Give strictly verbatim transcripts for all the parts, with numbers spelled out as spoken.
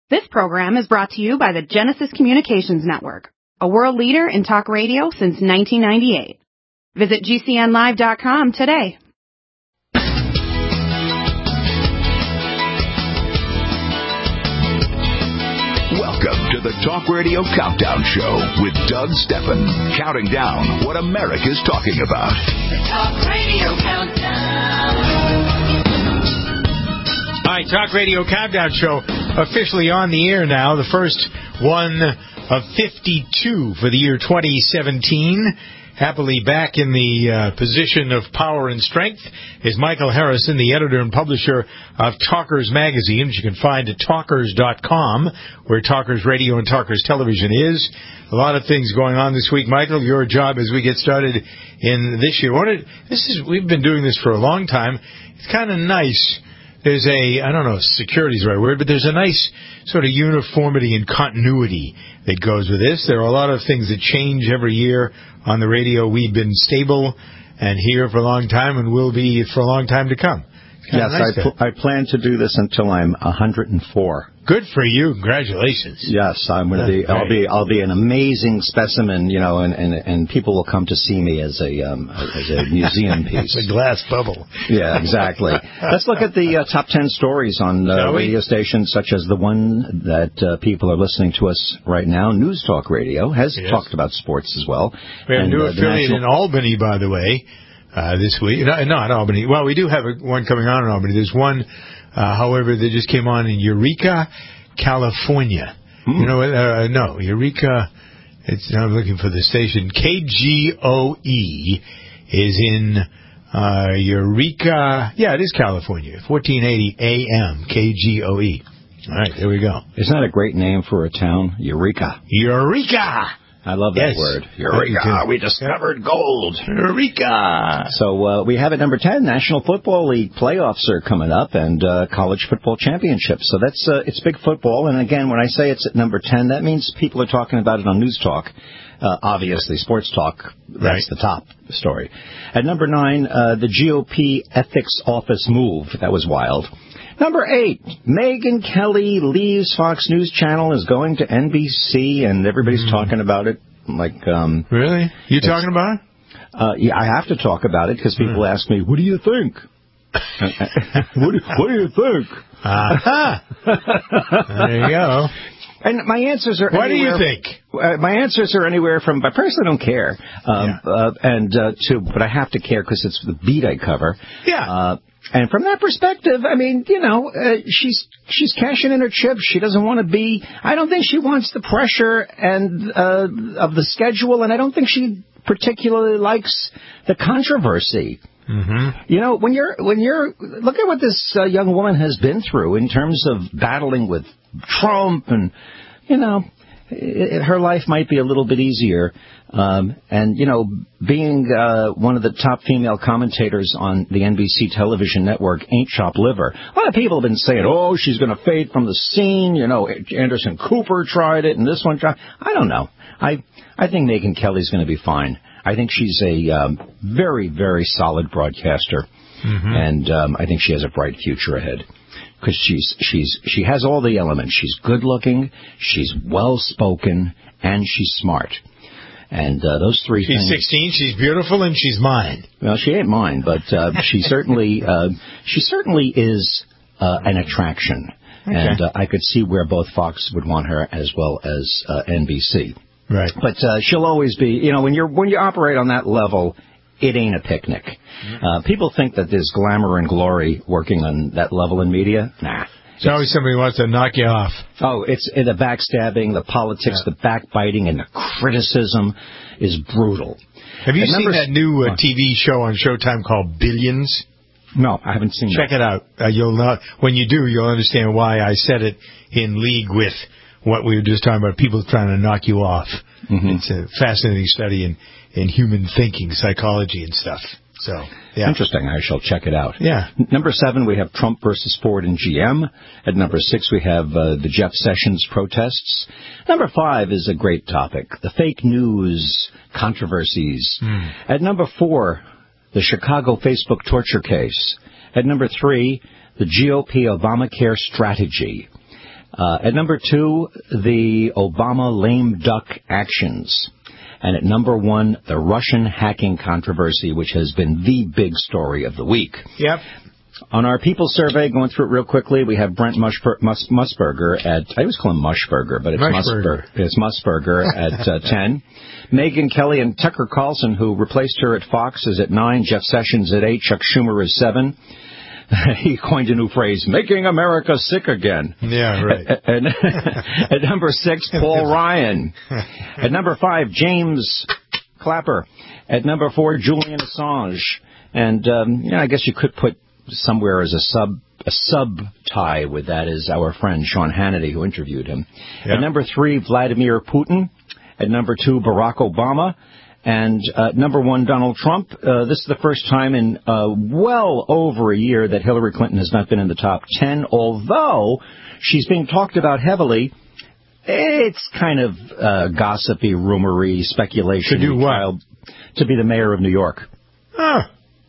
This program is brought to you by the Genesis Communications Network, a world leader in talk radio since nineteen ninety-eight. Visit G C N live dot com today. Welcome to the Talk Radio Countdown Show with Doug Steffen, counting down what America's talking about. The Talk Radio Countdown. All right, Talk Radio Countdown Show officially on the air now. The first one of fifty-two for the year twenty seventeen. Happily back in the uh, position of power and strength is Michael Harrison, the editor and publisher of Talkers Magazine, which you can find at talkers dot com, where Talkers Radio and Talkers Television is. A lot of things going on this week. Michael, your job as we get started in this year. What it, this is, we've been doing this for a long time. It's kind of nice. There's a, I don't know if security is the right word, but there's a nice sort of uniformity and continuity that goes with this. There are a lot of things that change every year on the radio. We've been stable and here for a long time and will be for a long time to come. Yes, nice I, pl- I plan to do this until I'm one hundred four. Good for you. Congratulations. Yes, I'm going to be. I'll be. I'll be an amazing specimen, you know, and, and, and people will come to see me as a um, as a museum piece. A glass bubble. Yeah, exactly. Let's look at the uh, top ten stories on uh, radio stations, such as the one that uh, people are listening to us right now. News Talk Radio has yes. talked about sports as well. We have and, a new uh, affiliate national- in Albany, by the way. Uh, this week. No, not Albany. Well, we do have a, one coming on in Albany. There's one, uh, however, that just came on in Eureka, California. Mm. You know what? Uh, no, Eureka, it's, I'm looking for the station. K G O E is in uh, Eureka. Yeah, it is California. fourteen eighty A M, K G O E. All right, there we go. Isn't that a great name for a town? Eureka. Eureka! I love that yes. word. Eureka. We discovered gold. Eureka. So uh, we have at number ten, National Football League playoffs are coming up and uh, college football championships. So that's uh, it's big football. And again, when I say it's at number ten, that means people are talking about it on News Talk. Uh, obviously, Sports Talk, that's right. the top story. At number nine, uh, the G O P ethics office move. That was wild. Number eight, Megyn Kelly leaves Fox News Channel, is going to N B C, and everybody's mm. talking about it. Like, um, really? You talking about it? Uh, yeah, I have to talk about it because people mm. ask me, "What do you think?" what, do, what do you think? Uh-huh. There you go. And my answers are. What anywhere, do you think? Uh, my answers are anywhere from. I personally don't care, um, yeah. uh, and uh, to, but I have to care because it's the beat I cover. Yeah. Uh, And from that perspective, I mean, you know, uh, she's she's cashing in her chips. She doesn't want to be. I don't think she wants the pressure and uh, of the schedule, and I don't think she particularly likes the controversy. Mm-hmm. You know, when you're when you're look at what this uh, young woman has been through in terms of battling with Trump, and you know, it, her life might be a little bit easier. Um, and, you know, being uh, one of the top female commentators on the N B C television network ain't chopped liver. A lot of people have been saying, oh, she's going to fade from the scene. You know, Anderson Cooper tried it and this one tried. I don't know. I, I think Megyn Kelly's going to be fine. I think she's a um, very, very solid broadcaster. Mm-hmm. And um, I think she has a bright future ahead. Because she's she's she has all the elements. She's good looking, she's well spoken, and she's smart. And uh, those three she's things. She's sixteen. She's beautiful, and she's mine. Well, she ain't mine, but uh, she certainly uh, she certainly is uh, an attraction. Okay. And uh, I could see where both Fox would want her as well as uh, N B C. Right. But uh, she'll always be. You know, when you're when you operate on that level, it ain't a picnic. Mm-hmm. Uh, people think that there's glamour and glory working on that level in media. Nah. There's always somebody who wants to knock you off. Oh, it's the backstabbing, the politics, yeah. the backbiting, and the criticism is brutal. Have you and seen numbers, that new uh, T V show on Showtime called Billions? No, I haven't seen Check that. it out. Uh, you'll know, when you do, you'll understand why I said it in league with what we were just talking about, people trying to knock you off. Mm-hmm. It's a fascinating study in, in human thinking, psychology, and stuff. So, yeah. Interesting. I shall check it out. Yeah. Number seven, we have Trump versus Ford and G M. At number six, we have uh, the Jeff Sessions protests. Number five is a great topic, the fake news controversies. Mm. At number four, the Chicago Facebook torture case. At number three, the G O P Obamacare strategy. Uh, at number two, the Obama lame duck actions. And at number one, the Russian hacking controversy, which has been the big story of the week. Yep. On our People survey, going through it real quickly, we have Brent Mushber- Mus- Musburger at, I always call him Mushburger, but it's Musburger. Musburger. It's Musburger at uh, ten. Megyn Kelly and Tucker Carlson, who replaced her at Fox, is at nine. Jeff Sessions at eight. Chuck Schumer is seven. He coined a new phrase, making America sick again. Yeah, right. At, at number six, Paul Ryan. At number five, James Clapper. At number four, Julian Assange. And, um, you know, I guess you could put somewhere as a sub a sub tie with that is our friend Sean Hannity, who interviewed him. Yeah. At number three, Vladimir Putin. At number two, Barack Obama. And uh, number one, Donald Trump. Uh, this is the first time in uh, well over a year that Hillary Clinton has not been in the top ten, although she's being talked about heavily. It's kind of uh, gossipy, rumory, speculation. To do what? To be the mayor of New York. Oh,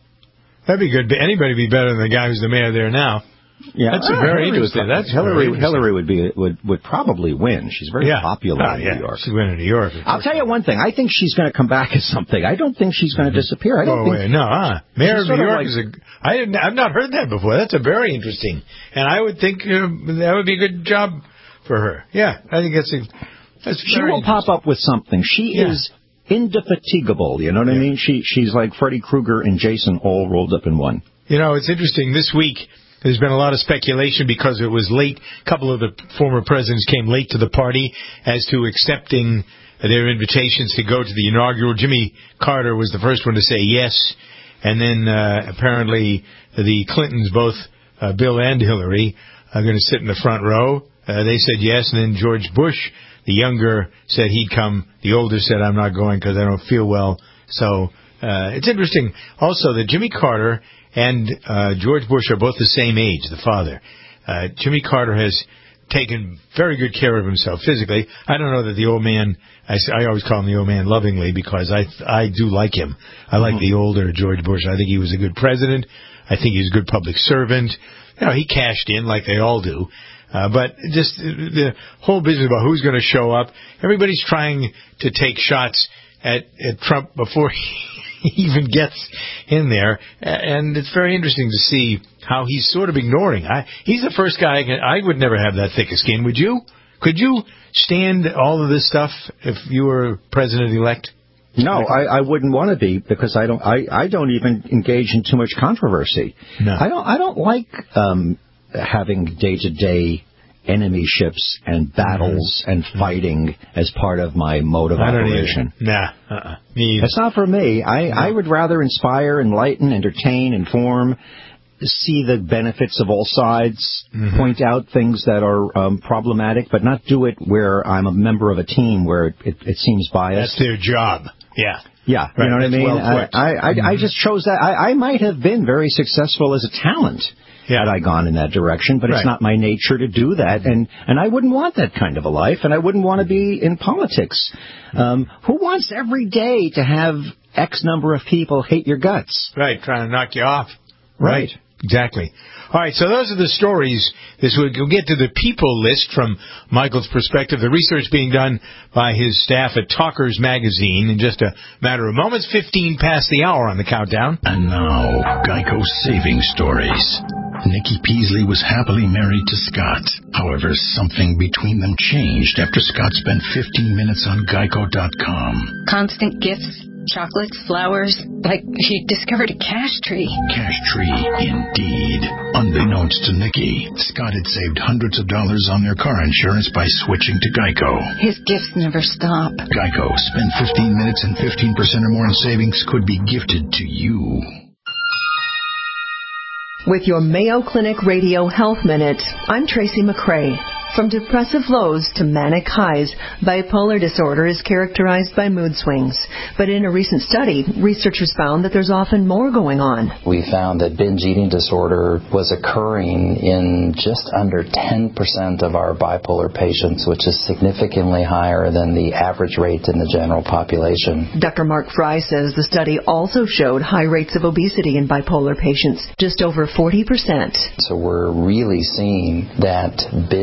that'd be good. Anybody would be better than the guy who's the mayor there now. Yeah, that's a very interesting. That's Hillary. Very Hillary would be would would probably win. She's very yeah. popular oh, in yeah. New York. She'd win in New York. I'll tell you one thing. I think she's going to come back as something. I don't think she's going to disappear. I don't oh, think. Wait, no, huh? Mayor of New York like, is a. I didn't. I've not heard that before. That's a very interesting, and I would think uh, that would be a good job for her. Yeah, I think that's a. That's she will pop up with something. She yeah. is indefatigable. You know what yeah. I mean? She she's like Freddy Krueger and Jason all rolled up in one. You know, it's interesting. This week, there's been a lot of speculation because it was late. A couple of the former presidents came late to the party as to accepting their invitations to go to the inaugural. Jimmy Carter was the first one to say yes. And then uh, apparently the Clintons, both uh, Bill and Hillary, are going to sit in the front row. Uh, they said yes. And then George Bush, the younger, said he'd come. The older said, I'm not going because I don't feel well. So uh, it's interesting also that Jimmy Carter and uh, George Bush are both the same age, the father. Uh, Jimmy Carter has taken very good care of himself physically. I don't know that the old man, I, I always call him the old man lovingly because I I do like him. I like mm-hmm. the older George Bush. I think he was a good president. I think he's a good public servant. You know, he cashed in like they all do. Uh, but just the whole business about who's going to show up, everybody's trying to take shots at, at Trump before he he even gets in there, and it's very interesting to see how he's sort of ignoring. I, he's the first guy I, can, I would never have that thick a skin. Would you? Could you stand all of this stuff if you were president-elect? No, I, I wouldn't want to be because I don't. I, I don't even engage in too much controversy. No. I don't. I don't like um, having day-to-day enemyships and battles mm-hmm. and fighting as part of my mode of I don't operation. Either. Nah, uh-uh. Me either. That's not for me. I, no. I would rather inspire, enlighten, entertain, inform, see the benefits of all sides, mm-hmm. point out things that are um, problematic, but not do it where I'm a member of a team where it, it, it seems biased. That's their job. Yeah. Yeah, right. You know what That's I mean? Well I, I, I, mm-hmm. I just chose that. I, I might have been very successful as a talent. Yeah. Had I gone in that direction, but right. it's not my nature to do that, and and I wouldn't want that kind of a life, and I wouldn't want to be in politics. Um, who wants every day to have X number of people hate your guts? Right, trying to knock you off. Right. right. Exactly. All right, so those are the stories this week. We'll get to the people list from Michael's perspective. The research being done by his staff at Talkers Magazine in just a matter of moments. fifteen past the hour on the countdown. And now, Geico Saving Stories. Nikki Peasley was happily married to Scott. However, something between them changed after Scott spent fifteen minutes on Geico dot com. Constant gifts. Chocolates, flowers, like she discovered a cash tree. Cash tree, indeed. Unbeknownst to Nikki, Scott had saved hundreds of dollars on their car insurance by switching to Geico. His gifts never stop. Geico. Spend fifteen minutes and fifteen percent or more in savings could be gifted to you. With your Mayo Clinic Radio Health Minute, I'm Tracy McCrae. From depressive lows to manic highs, bipolar disorder is characterized by mood swings. But in a recent study, researchers found that there's often more going on. We found that binge eating disorder was occurring in just under ten percent of our bipolar patients, which is significantly higher than the average rate in the general population. Doctor Mark Fry says the study also showed high rates of obesity in bipolar patients, just over forty percent. So we're really seeing that binge eating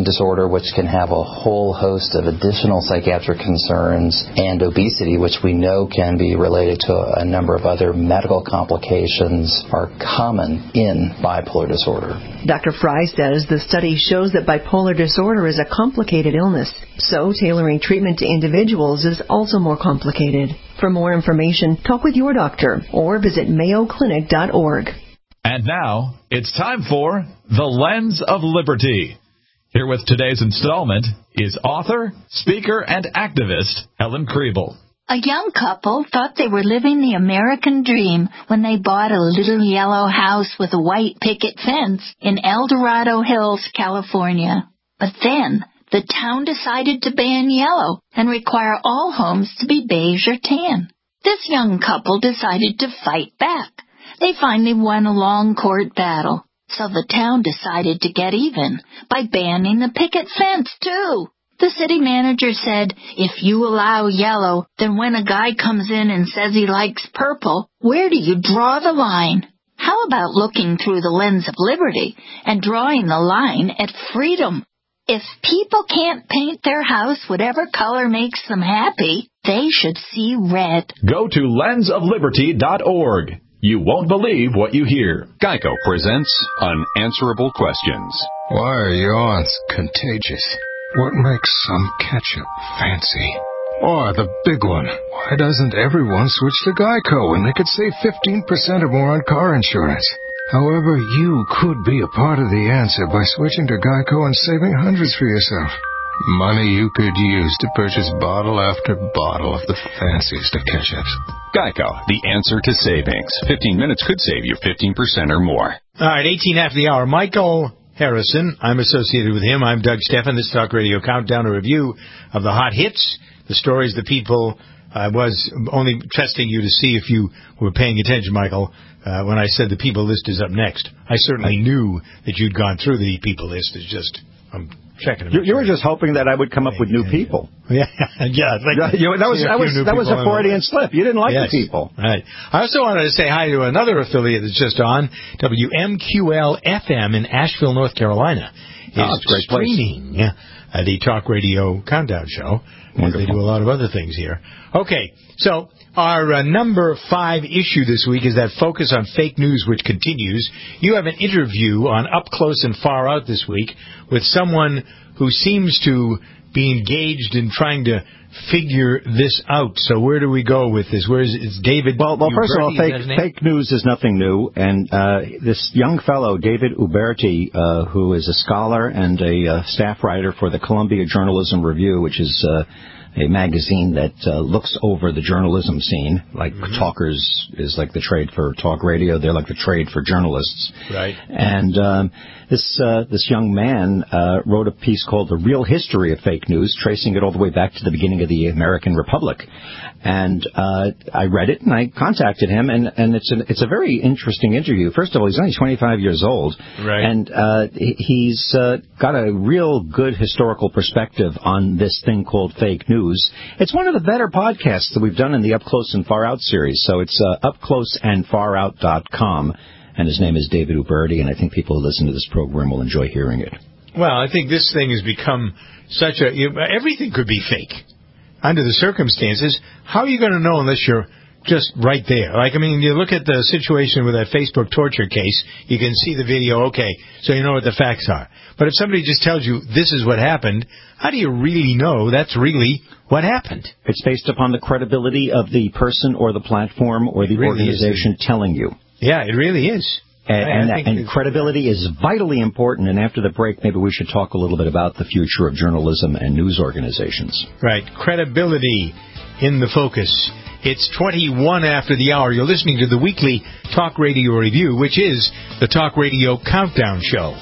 eating disorder, which can have a whole host of additional psychiatric concerns, and obesity, which we know can be related to a number of other medical complications, are common in bipolar disorder. Doctor Fry says the study shows that bipolar disorder is a complicated illness, so tailoring treatment to individuals is also more complicated. For more information, talk with your doctor or visit mayo clinic dot org. And now, it's time for The Lens of Liberty. Here with today's installment is author, speaker, and activist Helen Kriebel. A young couple thought they were living the American dream when they bought a little yellow house with a white picket fence in El Dorado Hills, California. But then, the town decided to ban yellow and require all homes to be beige or tan. This young couple decided to fight back. They finally won a long court battle, so the town decided to get even by banning the picket fence, too. The city manager said, if you allow yellow, then when a guy comes in and says he likes purple, where do you draw the line? How about looking through the lens of liberty and drawing the line at freedom? If people can't paint their house whatever color makes them happy, they should see red. Go to lens of liberty dot org. You won't believe what you hear. Geico presents Unanswerable Questions. Why are yawns contagious? What makes some ketchup fancy? Or the big one, why doesn't everyone switch to Geico when they could save fifteen percent or more on car insurance? However, you could be a part of the answer by switching to Geico and saving hundreds for yourself. Money you could use to purchase bottle after bottle of the fanciest of ketchups. Geico, the answer to savings. fifteen minutes could save you fifteen percent or more. All right, eighteen after the hour. Michael Harrison, I'm associated with him. I'm Doug Steffen. This Talk Radio Countdown, a review of the hot hits, the stories that people... I was only testing you to see if you were paying attention, Michael, uh, when I said the people list is up next. I certainly knew that you'd gone through the people list. It's just... I'm checking them. You, you were just hoping that I would come up with new people. Yeah, yeah. Like, you know, that was that was that was a Freudian slip. You didn't like yes, the people, right? I also wanted to say hi to another affiliate that's just on W M Q L F M in Asheville, North Carolina. Is oh, it's a great streaming place. Uh, the Talk Radio Countdown Show. They do a lot of other things here. Okay, so our uh, number five issue this week is that focus on fake news, which continues. You have an interview on Up Close and Far Out this week with someone who seems to be engaged in trying to figure this out. So where do we go with this? Where is it? It's David Well, well first of all, Uberti, fake, fake news is nothing new. And uh, this young fellow, David Uberti, uh, who is a scholar and a uh, staff writer for the Columbia Journalism Review, which is... Uh, a magazine that uh, looks over the journalism scene, like mm-hmm. Talkers is like the trade for talk radio. They're like the trade for journalists. Right. And um, this uh, this young man uh, wrote a piece called The Real History of Fake News, tracing it all the way back to the beginning of the American Republic. And uh, I read it, and I contacted him, and, and it's, an, it's a very interesting interview. First of all, he's only twenty-five years old. Right. And uh, he's uh, got a real good historical perspective on this thing called fake news. It's one of the better podcasts that we've done in the Up Close and Far Out series. So it's uh, up close and far out dot com, and his name is David Uberti, and I think people who listen to this program will enjoy hearing it. Well, I think this thing has become such a... You, everything could be fake. Under the circumstances, how are you going to know unless you're just right there? Like, I mean, you look at the situation with that Facebook torture case, you can see the video, okay, so you know what the facts are. But if somebody just tells you this is what happened, how do you really know that's really what happened? It's based upon the credibility of the person or the platform or the really organization is. telling you. Yeah, it really is. And, and, and credibility is vitally important. And after the break, maybe we should talk a little bit about the future of journalism and news organizations. Right. Credibility in the focus. It's twenty-one after the hour. You're listening to the weekly Talk Radio Review, which is the Talk Radio Countdown Show.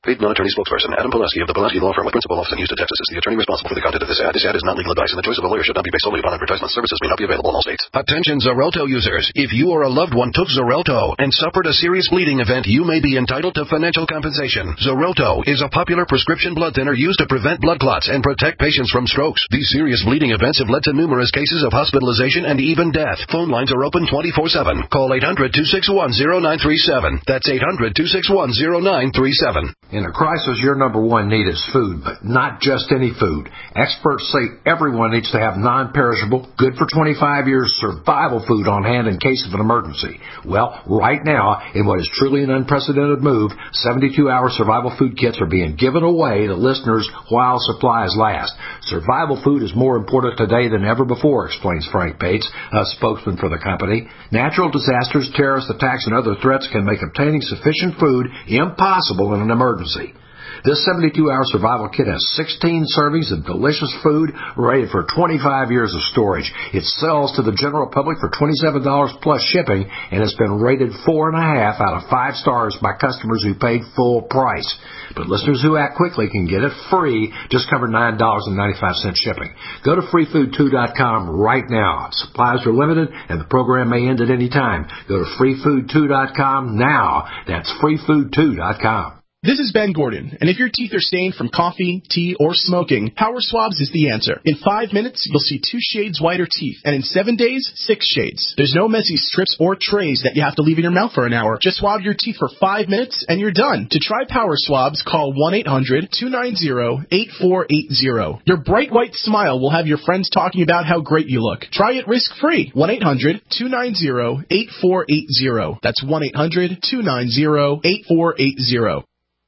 Paid non-attorney spokesperson Adam Pulaski of the Pulaski Law Firm with principal office in Houston, Texas is the attorney responsible for the content of this ad. This ad is not legal advice, and the choice of a lawyer should not be based solely upon advertisement. Services may not be available in all states. Attention Xarelto users. If you or a loved one took Xarelto and suffered a serious bleeding event, you may be entitled to financial compensation. Xarelto is a popular prescription blood thinner used to prevent blood clots and protect patients from strokes. These serious bleeding events have led to numerous cases of hospitalization and even death. Phone lines are open twenty-four seven. Call eight hundred, two six one, zero nine three seven. That's eight hundred, two six one, zero nine three seven. In a crisis, your number one need is food, but not just any food. Experts say everyone needs to have non-perishable, good for twenty-five years survival food on hand in case of an emergency. Well, right now, in what is truly an unprecedented move, seventy-two hour survival food kits are being given away to listeners while supplies last. Survival food is more important today than ever before, explains Frank Bates, a spokesman for the company. Natural disasters, terrorist attacks, and other threats can make obtaining sufficient food impossible in an emergency. This seventy-two hour survival kit has sixteen servings of delicious food rated for twenty-five years of storage. It sells to the general public for twenty-seven dollars plus shipping and has been rated four and a half out of five stars by customers who paid full price. But listeners who act quickly can get it free, just cover nine dollars and ninety-five cents shipping. Go to free food two dot com right now. Supplies are limited and the program may end at any time. Go to free food two dot com now. That's free food two dot com. This is Ben Gordon, and if your teeth are stained from coffee, tea, or smoking, Power Swabs is the answer. In five minutes, you'll see two shades whiter teeth, and in seven days, six shades. There's no messy strips or trays that you have to leave in your mouth for an hour. Just swab your teeth for five minutes, and you're done. To try Power Swabs, call one eight hundred, two nine zero, eight four eight zero. Your bright white smile will have your friends talking about how great you look. Try it risk-free. one eight hundred, two nine zero, eight four eight zero. That's one eight hundred, two nine zero, eight four eight zero.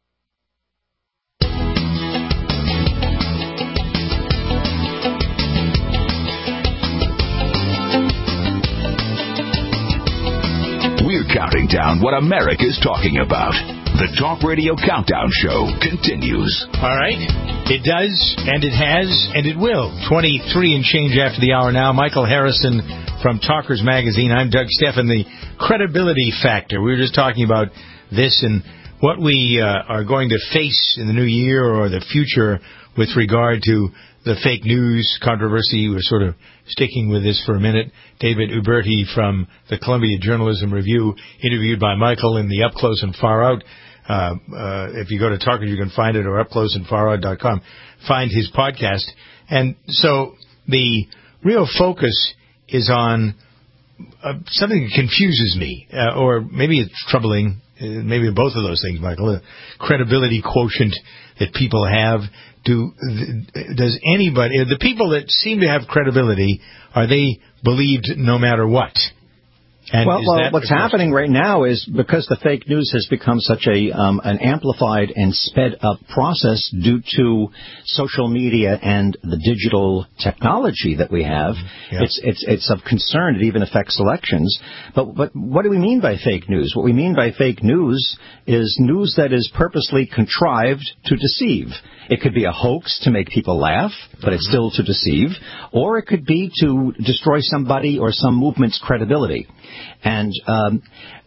We're counting down what America's talking about. The Talk Radio Countdown Show continues. All right. It does, and it has, and it will. twenty-three and change after the hour now. Michael Harrison from Talkers Magazine. I'm Doug Steffen. The credibility factor. We were just talking about this and what we uh, are going to face in the new year or the future with regard to the fake news controversy. We're sort of sticking with this for a minute. David Uberti from the Columbia Journalism Review, interviewed by Michael in the Up Close and Far Out. Uh, uh, if you go to Talkers, you can find it, or up close and far out dot com. Find his podcast. And so the real focus is on uh, something that confuses me, uh, or maybe it's troubling, uh, maybe both of those things, Michael, the credibility quotient that people have. Do does anybody, the people that seem to have credibility, are they believed no matter what? And well, is well that what's happening right now is because the fake news has become such a um, an amplified and sped up process due to social media and the digital technology that we have. Yeah. It's it's it's of concern. It even affects elections. But but what do we mean by fake news? What we mean by fake news is news that is purposely contrived to deceive. It could be a hoax to make people laugh, but it's still to deceive, or it could be to destroy somebody or some movement's credibility. And um,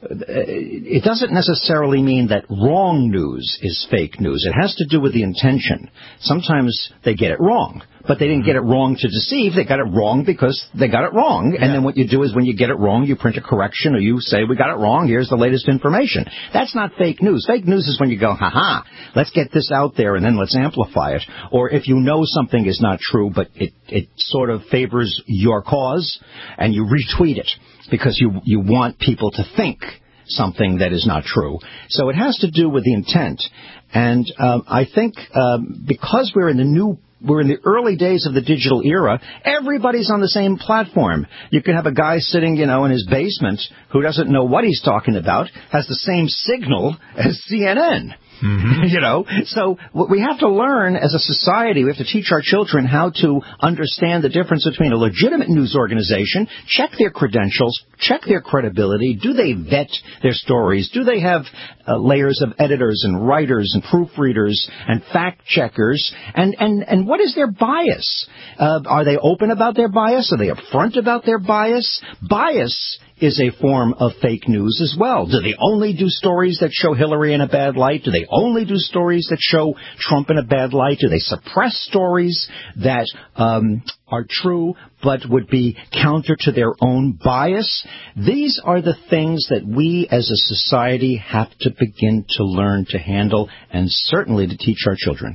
it doesn't necessarily mean that wrong news is fake news. It has to do with the intention. Sometimes they get it wrong, but they didn't get it wrong to deceive. They got it wrong because they got it wrong. Yeah. And then what you do is when you get it wrong, you print a correction or you say, we got it wrong, here's the latest information. That's not fake news. Fake news is when you go, ha-ha, let's get this out there and then let's amplify it. Or if you know something is not true, but it, it sort of favors your cause, and you retweet it because you, you want people to think something that is not true. So it has to do with the intent. And um, I think um, because we're in the new We're in the early days of the digital era. Everybody's on the same platform. You can have a guy sitting, you know, in his basement who doesn't know what he's talking about, has the same signal as C N N. Mm-hmm. You know, so we have to learn as a society, we have to teach our children how to understand the difference between a legitimate news organization, check their credentials, check their credibility, do they vet their stories, do they have uh, layers of editors and writers and proofreaders and fact checkers, and, and, and what is their bias? Uh, are they open about their bias? Are they upfront about their bias? Bias is a form of fake news as well. Do they only do stories that show Hillary in a bad light? Do they only do stories that show Trump in a bad light? Do they suppress stories that um, are true but would be counter to their own bias? These are the things that we as a society have to begin to learn to handle, and certainly to teach our children.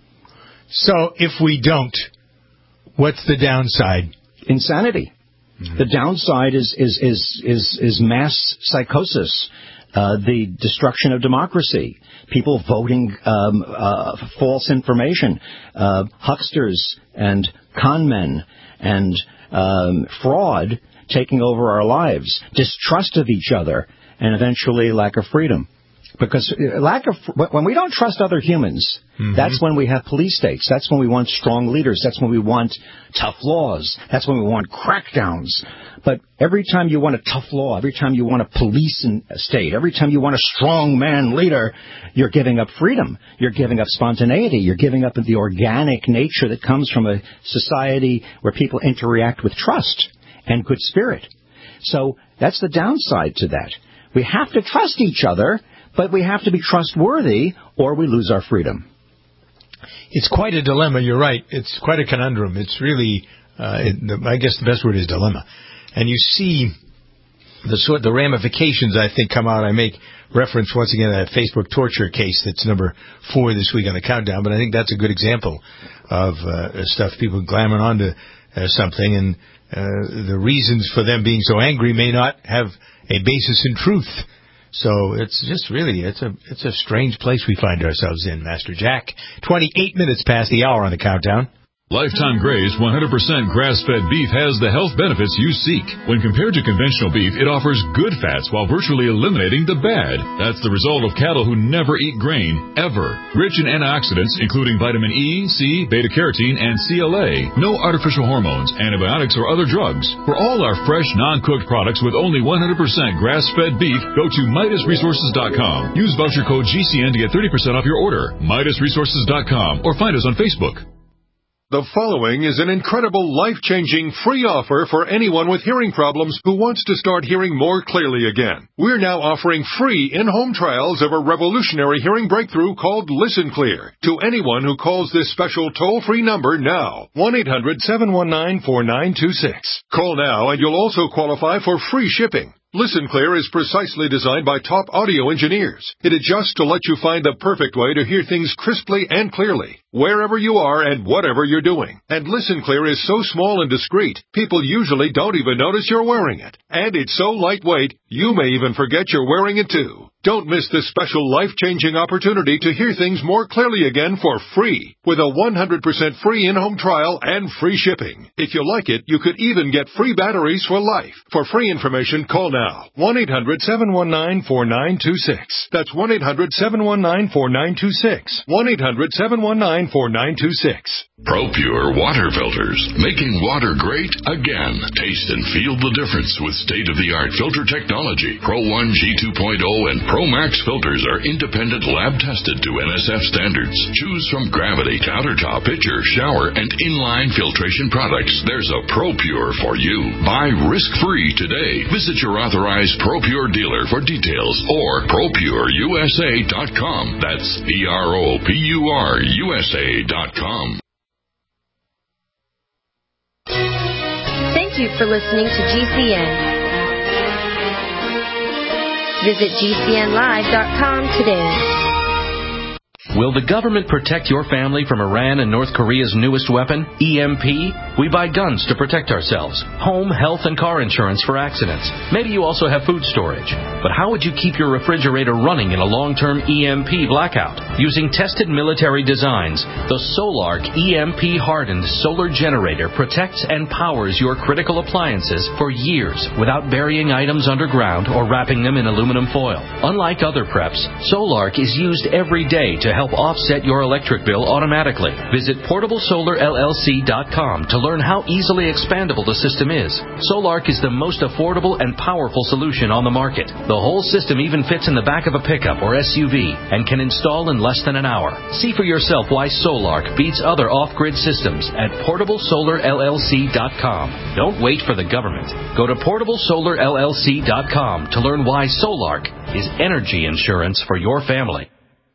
So if we don't, what's the downside? Insanity. Mm-hmm. The downside is is is is, is mass psychosis, uh, the destruction of democracy, people voting um, uh, false information, uh, hucksters and con men and um, fraud taking over our lives, distrust of each other, and eventually lack of freedom. Because lack of when we don't trust other humans, mm-hmm. that's when we have police states. That's when we want strong leaders. That's when we want tough laws. That's when we want crackdowns. But every time you want a tough law, every time you want a police state, every time you want a strong man leader, you're giving up freedom. You're giving up spontaneity. You're giving up the organic nature that comes from a society where people interact with trust and good spirit. So that's the downside to that. We have to trust each other, but we have to be trustworthy, or we lose our freedom. It's quite a dilemma. You're right. It's quite a conundrum. It's really, uh, it, the, I guess the best word is dilemma. And you see the sort, the ramifications, I think, come out. I make reference once again to that Facebook torture case that's number four this week on the countdown. But I think that's a good example of uh, stuff people glamming onto uh, something, and uh, the reasons for them being so angry may not have a basis in truth. So it's just really, it's a it's a strange place we find ourselves in, Master Jack. twenty-eight minutes past the hour on the countdown. Lifetime Gray's one hundred percent grass-fed beef has the health benefits you seek. When compared to conventional beef, it offers good fats while virtually eliminating the bad. That's the result of cattle who never eat grain, ever. Rich in antioxidants, including vitamin E, C, beta-carotene, and C L A. No artificial hormones, antibiotics, or other drugs. For all our fresh, non-cooked products with only one hundred percent grass-fed beef, go to Midas Resources dot com. Use voucher code G C N to get thirty percent off your order. Midas Resources dot com or find us on Facebook. The following is an incredible, life-changing free offer for anyone with hearing problems who wants to start hearing more clearly again. We're now offering free in-home trials of a revolutionary hearing breakthrough called Listen Clear to anyone who calls this special toll-free number now, one eight hundred seven one nine four nine two six. Call now and you'll also qualify for free shipping. Listen Clear is precisely designed by top audio engineers. It adjusts to let you find the perfect way to hear things crisply and clearly, wherever you are and whatever you're doing. And Listen Clear is so small and discreet, people usually don't even notice you're wearing it. And it's so lightweight, you may even forget you're wearing it too. Don't miss this special life-changing opportunity to hear things more clearly again for free, with a one hundred percent free in-home trial and free shipping. If you like it, you could even get free batteries for life. For free information, call now, one eight hundred seven one nine four nine two six. That's one eight hundred seven one nine four nine two six. one eight hundred seven one nine four nine two six. ProPure water filters, making water great again. Taste and feel the difference with state-of-the-art filter technology. Pro one G two point oh and Pro Max filters are independent lab-tested to N S F standards. Choose from Gravity, Countertop, Pitcher, Shower, and Inline filtration products. There's a ProPure for you. Buy risk-free today. Visit your authorized ProPure dealer for details or Pro Pure U S A dot com. That's P R O P U R U S A dot com. Thank you for listening to G C N. Visit G C N live dot com today. Will the government protect your family from Iran and North Korea's newest weapon, E M P? We buy guns to protect ourselves, home, health, and car insurance for accidents. Maybe you also have food storage. But how would you keep your refrigerator running in a long-term E M P blackout? Using tested military designs, the Solark E M P-hardened solar generator protects and powers your critical appliances for years without burying items underground or wrapping them in aluminum foil. Unlike other preps, Solark is used every day to help offset your electric bill automatically. Visit portable solar L L C dot com to learn how easily expandable the system is. Solark is the most affordable and powerful solution on the market. The whole system even fits in the back of a pickup or S U V and can install in less than an hour. See for yourself why Solark beats other off-grid systems at portable solar L L C dot com. Don't wait for the government. Go to portable solar L L C dot com to learn why Solark is energy insurance for your family.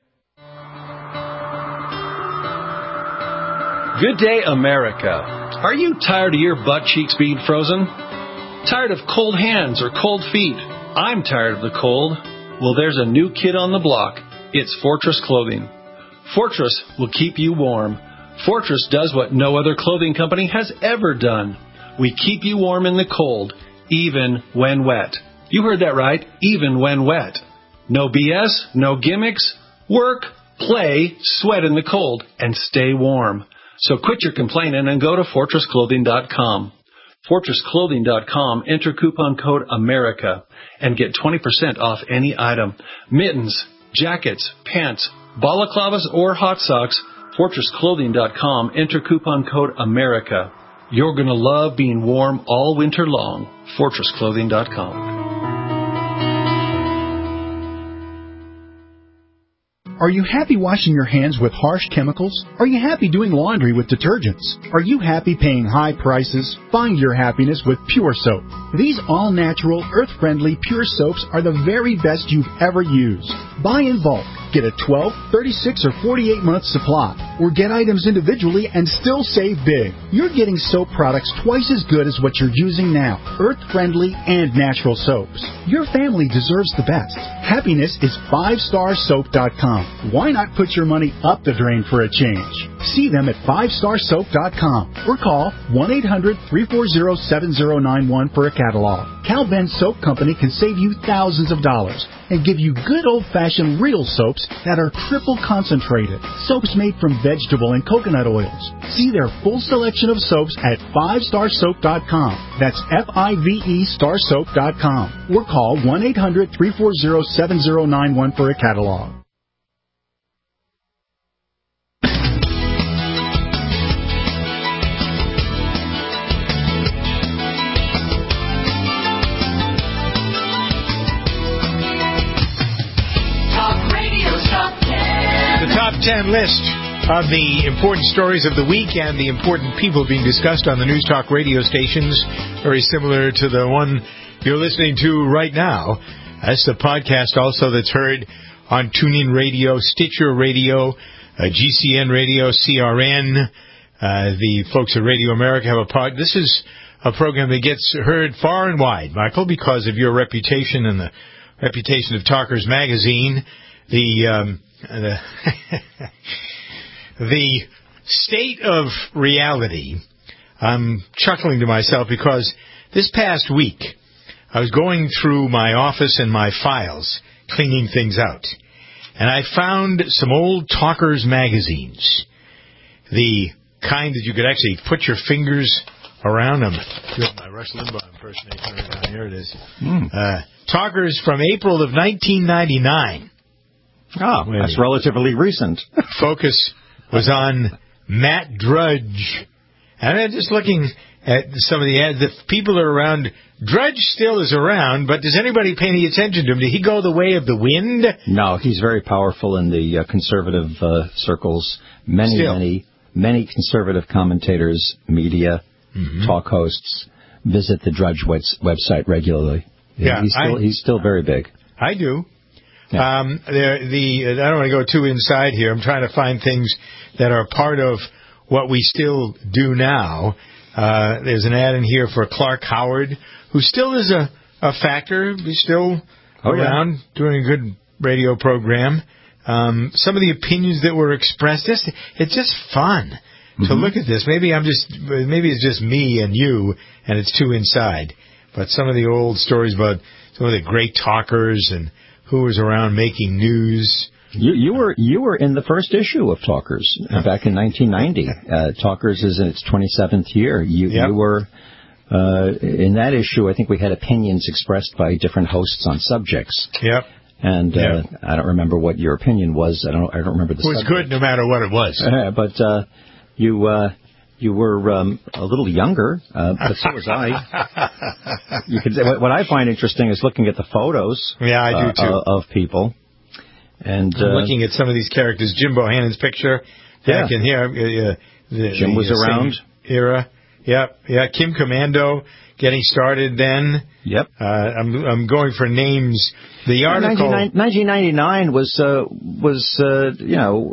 Good day, America. Are you tired of your butt cheeks being frozen? Tired of cold hands or cold feet? I'm tired of the cold. Well, there's a new kid on the block. It's Fortress Clothing. Fortress will keep you warm. Fortress does what no other clothing company has ever done. We keep you warm in the cold, even when wet. You heard that right, even when wet. No B S, no gimmicks. Work, play, sweat in the cold, and stay warm. So quit your complaining and go to fortress clothing dot com. fortress clothing dot com, enter coupon code AMERICA and get twenty percent off any item. Mittens, jackets, pants, balaclavas, or hot socks, fortress clothing dot com, enter coupon code AMERICA. You're going to love being warm all winter long. fortress clothing dot com. Are you happy washing your hands with harsh chemicals? Are you happy doing laundry with detergents? Are you happy paying high prices? Find your happiness with Pure Soap. These all-natural, earth-friendly Pure Soaps are the very best you've ever used. Buy in bulk. Get a twelve, thirty-six, or forty-eight month supply. Or get items individually and still save big. You're getting soap products twice as good as what you're using now. Earth-friendly and natural soaps. Your family deserves the best. Happiness is five star soap dot com. Why not put your money up the drain for a change? See them at five star soap dot com or call one eight hundred, three four zero, seven zero nine one for a catalog. Cal Ben Soap Company can save you thousands of dollars and give you good old-fashioned real soaps that are triple concentrated. Soaps made from vegetable and coconut oils. See their full selection of soaps at five star soap dot com. That's F I V E star soap dot com. Or call one eight hundred, three four zero, seven zero nine one for a catalog. ten list of the important stories of the week and the important people being discussed on the News Talk radio stations, very similar to the one you're listening to right now. That's the podcast also that's heard on TuneIn Radio, Stitcher Radio, uh, G C N Radio, C R N. Uh, the folks at Radio America have a pod. This is a program that gets heard far and wide, Michael, because of your reputation and the reputation of Talkers Magazine. The um, the, the state of reality, I'm chuckling to myself because this past week I was going through my office and my files, cleaning things out, and I found some old Talkers magazines, the kind that you could actually put your fingers around them. Good, my Rush Limbaugh impersonation right down here it is. Mm. Uh, Talkers from April of nineteen ninety-nine. Oh, that's relatively recent. Focus was on Matt Drudge. And I'm just looking at some of the ads. The people are around. Drudge still is around, but does anybody pay any attention to him? Did he go the way of the wind? No, he's very powerful in the uh, conservative uh, circles. Many, still. many, many conservative commentators, media, mm-hmm. talk hosts visit the Drudge website regularly. Yeah, he's still, I, he's still very big. I do. Yeah. Um, the, the, I don't want to go too inside here. I'm trying to find things that are part of what we still do now. Uh, there's an ad in here for Clark Howard, who still is a, a factor. He's still oh, around, yeah. doing a good radio program. Um, some of the opinions that were expressed, it's, it's just fun mm-hmm. to look at this. Maybe I'm just, maybe it's just me and you, and it's too inside. But some of the old stories about some of the great talkers and who was around making news. You, you were you were in the first issue of Talkers uh, back in nineteen ninety. Uh, Talkers is in its twenty-seventh year. You, yep. you were uh, in that issue. I think we had opinions expressed by different hosts on subjects. Yep. And uh, yep. I don't remember what your opinion was. I don't. I don't remember the. It was subject. good no matter what it was. Uh, but uh, you uh, You were um, a little younger, uh, but so was I. You could, what, what I find interesting is looking at the photos. Yeah, I do uh, too. of people. And I'm uh, looking at some of these characters. Jim Bohannon's picture back yeah. in here. Uh, the, Jim the, was uh, around. Era. Yep. Yeah. Kim Commando getting started then. Yep. Uh, I'm I'm going for names. The article. nineteen ninety-nine was uh, was uh, you know.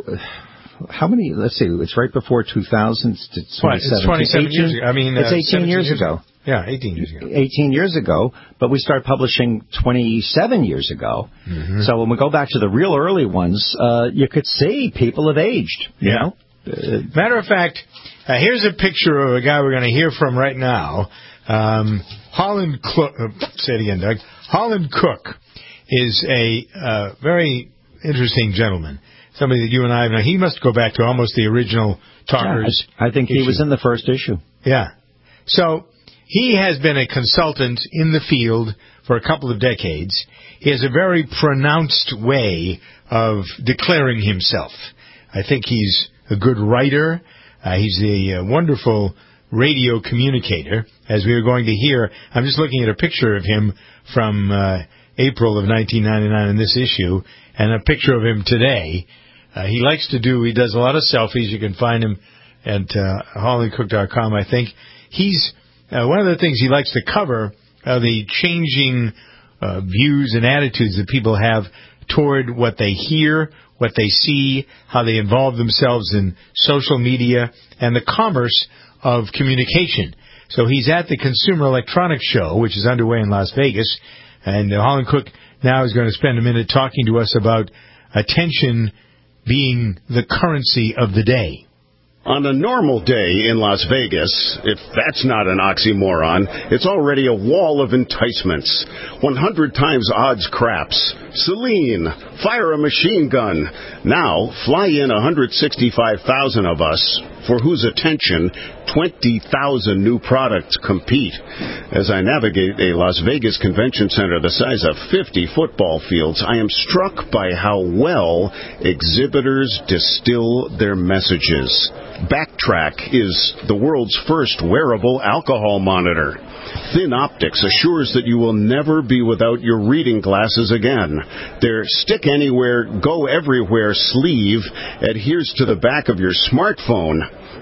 How many? Let's see. It's right before two thousand. It's twenty-seven, twenty-seven years ago. I mean, it's uh, eighteen years, years ago. ago. Yeah, eighteen years ago. eighteen years ago, but we started publishing twenty-seven years ago. Mm-hmm. So when we go back to the real early ones, uh, you could see people have aged. You yeah. know? Uh, Matter of fact, uh, here's a picture of a guy we're going to hear from right now. Um, Holland, Cl- uh, say it again, Doug. Holland Cook is a uh, very interesting gentleman. Somebody that you and I have known. He must go back to almost the original Talkers. Yeah, I, I think issue. he was in the first issue. Yeah. So he has been a consultant in the field for a couple of decades. He has a very pronounced way of declaring himself. I think he's a good writer. Uh, he's a, a wonderful radio communicator, as we are going to hear. I'm just looking at a picture of him from uh, April of nineteen ninety-nine in this issue, and a picture of him today. Uh, he likes to do, he does a lot of selfies. You can find him at uh, holland cook dot com, I think. He's, uh, one of the things he likes to cover are the changing uh, views and attitudes that people have toward what they hear, what they see, how they involve themselves in social media, and the commerce of communication. So he's at the Consumer Electronics Show, which is underway in Las Vegas, and uh, Holland Cook now is going to spend a minute talking to us about attention being the currency of the day. On a normal day in Las Vegas, if that's not an oxymoron, it's already a wall of enticements. one hundred times odds craps. Celine, fire a machine gun. Now, fly in one hundred sixty-five thousand of us, for whose attention twenty thousand new products compete. As I navigate a Las Vegas convention center the size of fifty football fields, I am struck by how well exhibitors distill their messages. Backtrack is the world's first wearable alcohol monitor. Thin Optics assures that you will never be without your reading glasses again. Their stick anywhere, go everywhere sleeve adheres to the back of your smartphone.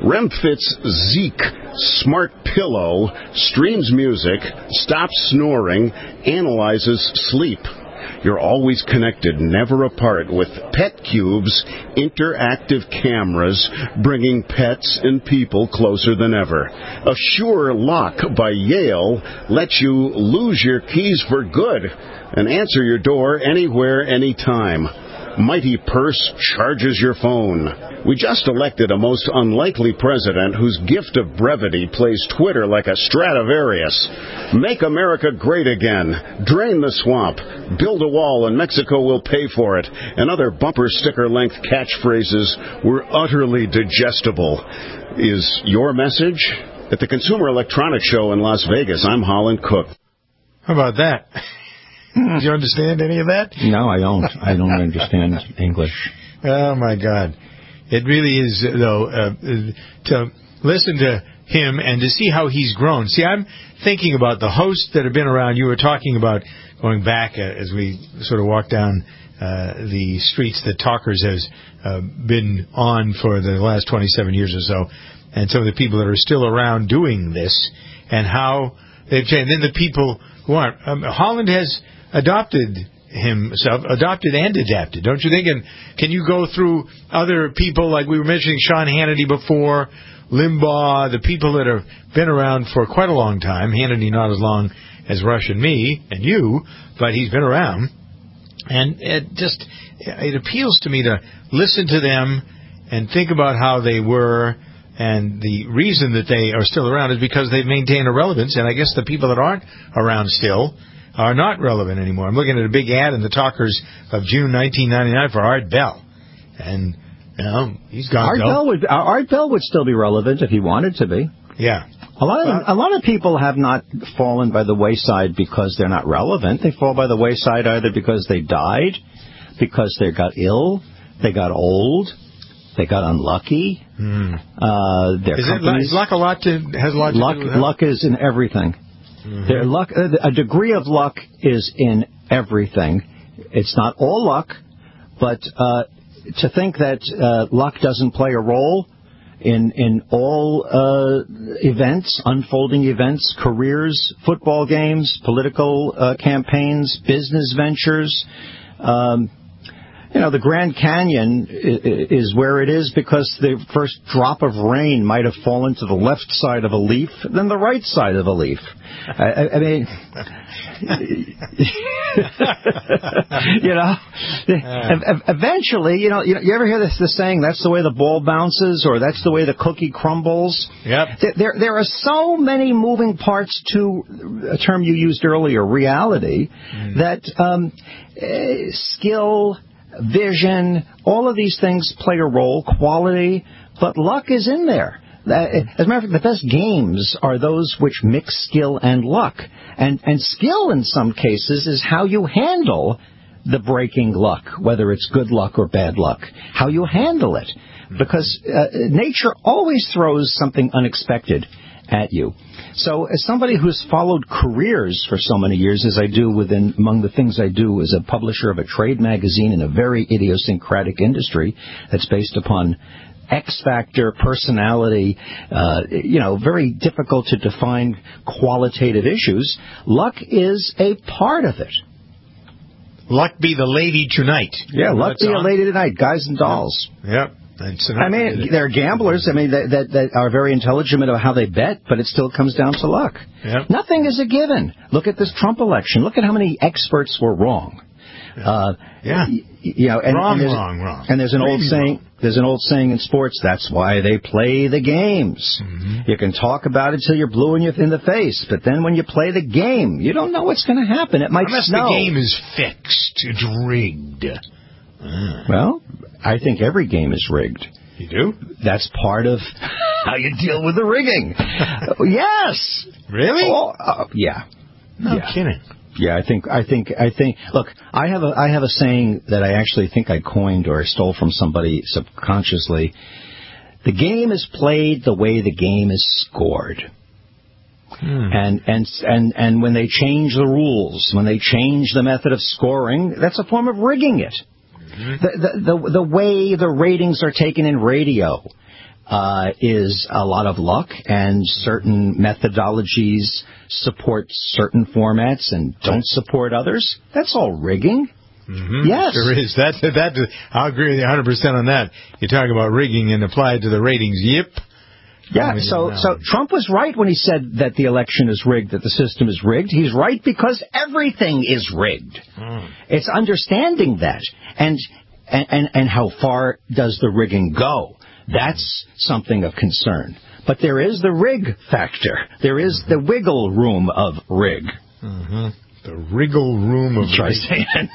RemFit's Zeek Smart Pillow streams music, stops snoring, analyzes sleep. You're always connected, never apart, with Pet Cube's interactive cameras, bringing pets and people closer than ever. Assure Lock by Yale lets you lose your keys for good and answer your door anywhere, anytime. Mighty Purse charges your phone. We just elected a most unlikely president whose gift of brevity plays Twitter like a Stradivarius. Make America great again. Drain the swamp. Build a wall and Mexico will pay for it. And other bumper sticker length catchphrases were utterly digestible. Is your message? At the Consumer Electronics Show in Las Vegas, I'm Holland Cook. How about that? Do you understand any of that? No, I don't. I don't understand English. Oh, my God. It really is, though, uh, to listen to him and to see how he's grown. See, I'm thinking about the hosts that have been around. You were talking about going back uh, as we sort of walk down uh, the streets that Talkers has uh, been on for the last twenty-seven years or so, and some of the people that are still around doing this, and how they've changed. And then the people who aren't. Um, Holland has adopted himself, adopted and adapted, don't you think? And can you go through other people, like we were mentioning Sean Hannity before, Limbaugh, the people that have been around for quite a long time, Hannity not as long as Rush and me and you, but he's been around. And it just, it appeals to me to listen to them and think about how they were, and the reason that they are still around is because they've maintained a relevance, and I guess the people that aren't around still are not relevant anymore. I'm looking at a big ad in the Talkers of June nineteen ninety-nine for Art Bell. And, you know, he's gone. Art Bell would, Art Bell would still be relevant if he wanted to be. Yeah. A lot of, a lot of people have not fallen by the wayside because they're not relevant. They fall by the wayside either because they died, because they got ill, they got old, They got unlucky. Hmm. Uh, their is, it, companies, is luck a lot to has a lot to luck, do with that? luck is in everything. Mm-hmm. Their luck, a degree of luck is in everything. It's not all luck, but uh, to think that uh, luck doesn't play a role in in all uh, events, unfolding events, careers, football games, political uh, campaigns, business ventures. Um, You know, the Grand Canyon is where it is because the first drop of rain might have fallen to the left side of a leaf than the right side of a leaf. I, I mean, you know, eventually, you know, you ever hear this, this saying, that's the way the ball bounces, or that's the way the cookie crumbles? Yep. There, there are so many moving parts to a term you used earlier, reality, mm. that um, uh, skill, vision, all of these things play a role, quality, but luck is in there. As a matter of fact, the best games are those which mix skill and luck. And, and skill, in some cases, is how you handle the breaking luck, whether it's good luck or bad luck, how you handle it. Because uh, nature always throws something unexpected at you. So as somebody who's followed careers for so many years, as I do within among the things I do as a publisher of a trade magazine in a very idiosyncratic industry that's based upon X factor, personality, uh, you know, very difficult to define qualitative issues, luck is a part of it. Luck be the lady tonight. Yeah, luck That's be on. a lady tonight. Guys and dolls. Yep. I mean, there are gamblers, I mean, that, that, that are very intelligent about how they bet, but it still comes down to luck. Yep. Nothing is a given. Look at this Trump election. Look at how many experts were wrong. Uh, yeah. Y- you know, and, wrong, and wrong, wrong. And there's an really old saying. Wrong. There's an old saying in sports. That's why they play the games. Mm-hmm. You can talk about it till you're blue in, your, in the face, but then when you play the game, you don't know what's going to happen. It might Unless snow. the game is fixed, it's rigged. Mm. Well, I think every game is rigged. You do? That's part of how you deal with the rigging. Yes. Really? Oh, uh, yeah. No yeah. kidding. Yeah, I think, I think, I think, look, I have a, I have a saying that I actually think I coined or stole from somebody subconsciously. The game is played the way the game is scored. Hmm. And, and, and, and when they change the rules, when they change the method of scoring, that's a form of rigging it. Mm-hmm. The, the, the, the way the ratings are taken in radio, Uh, is a lot of luck, and certain methodologies support certain formats and don't support others. That's all rigging. Mm-hmm. Yes. Sure is. That, that, I'll agree with you one hundred percent on that. You talk about rigging and apply it to the ratings. Yep. Yeah, so, so Trump was right when he said that the election is rigged, that the system is rigged. He's right because everything is rigged. Mm. It's understanding that. And, and, and, and how far does the rigging go? That's something of concern. But there is the rig factor. There is the wiggle room of rig. Mm-hmm. The wriggle room of Try rig. saying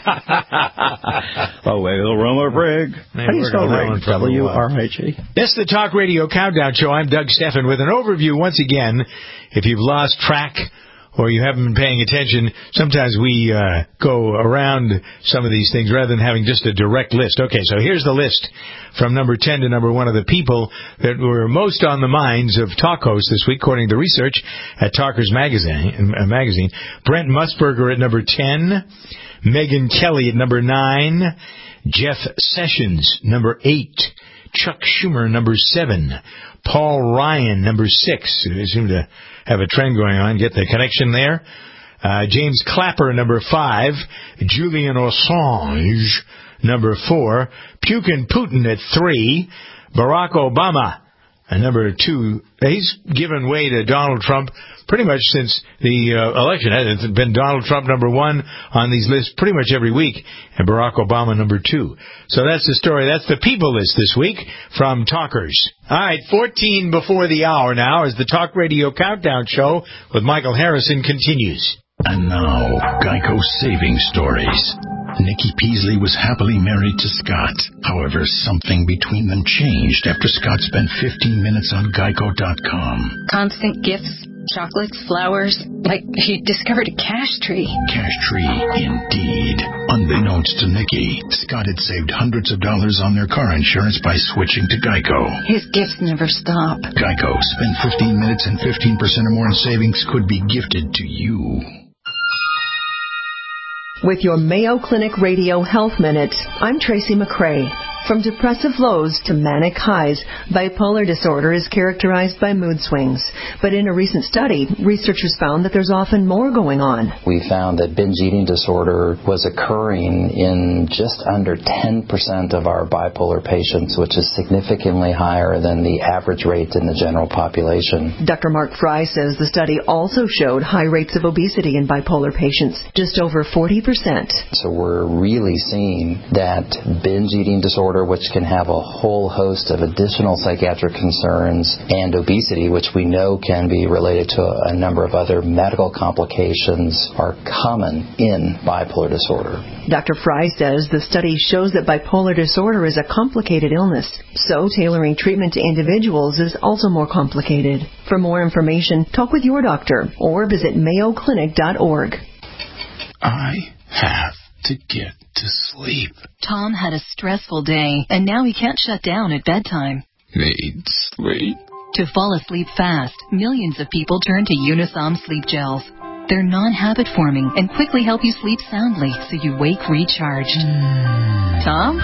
that. The wiggle room of rig. Man, How do you we're spell going rig? on for a W while. R I G. This is the Talk Radio Countdown Show. I'm Doug Steffen with an overview once again. If you've lost track or you haven't been paying attention, sometimes we uh, go around some of these things rather than having just a direct list. Okay, so here's the list from number ten to number one of the people that were most on the minds of talk hosts this week, according to research at Talkers Magazine. Uh, magazine. Brent Musburger at number ten, Megyn Kelly at number nine, Jeff Sessions, number eight, Chuck Schumer, number seven, Paul Ryan, number six. They seem to have a trend going on. Get the connection there. Uh, James Clapper, number five. Julian Assange, number four. Pukin Putin at three. Barack Obama, at number two. He's given way to Donald Trump pretty much since the uh, election. It's been Donald Trump number one on these lists pretty much every week, and Barack Obama number two. So that's the story. That's the people list this week from Talkers. All right, fourteen before the hour now as the Talk Radio Countdown Show with Michael Harrison continues. And now, Geico Saving Stories. Nikki Peasley was happily married to Scott. However, something between them changed after Scott spent fifteen minutes on Geico dot com. Constant gifts, chocolates, flowers, like he discovered a cash tree. Cash tree, indeed. Unbeknownst to Nikki, Scott had saved hundreds of dollars on their car insurance by switching to Geico. His gifts never stop. Geico. Spend fifteen minutes and fifteen percent or more in savings could be gifted to you. With your Mayo Clinic Radio Health Minute, I'm Tracy McCray. From depressive lows to manic highs, bipolar disorder is characterized by mood swings. But in a recent study, researchers found that there's often more going on. We found that binge eating disorder was occurring in just under ten percent of our bipolar patients, which is significantly higher than the average rate in the general population. Doctor Mark Fry says the study also showed high rates of obesity in bipolar patients, just over forty percent. So we're really seeing that binge eating disorder, which can have a whole host of additional psychiatric concerns, and obesity, which we know can be related to a number of other medical complications, are common in bipolar disorder. Doctor Fry says the study shows that bipolar disorder is a complicated illness, so tailoring treatment to individuals is also more complicated. For more information, talk with your doctor or visit mayo clinic dot org. I have to get to sleep. Tom had a stressful day, and now he can't shut down at bedtime. Need sleep. To fall asleep fast, millions of people turn to Unisom Sleep Gels. They're non-habit forming and quickly help you sleep soundly so you wake recharged. Mm. Tom?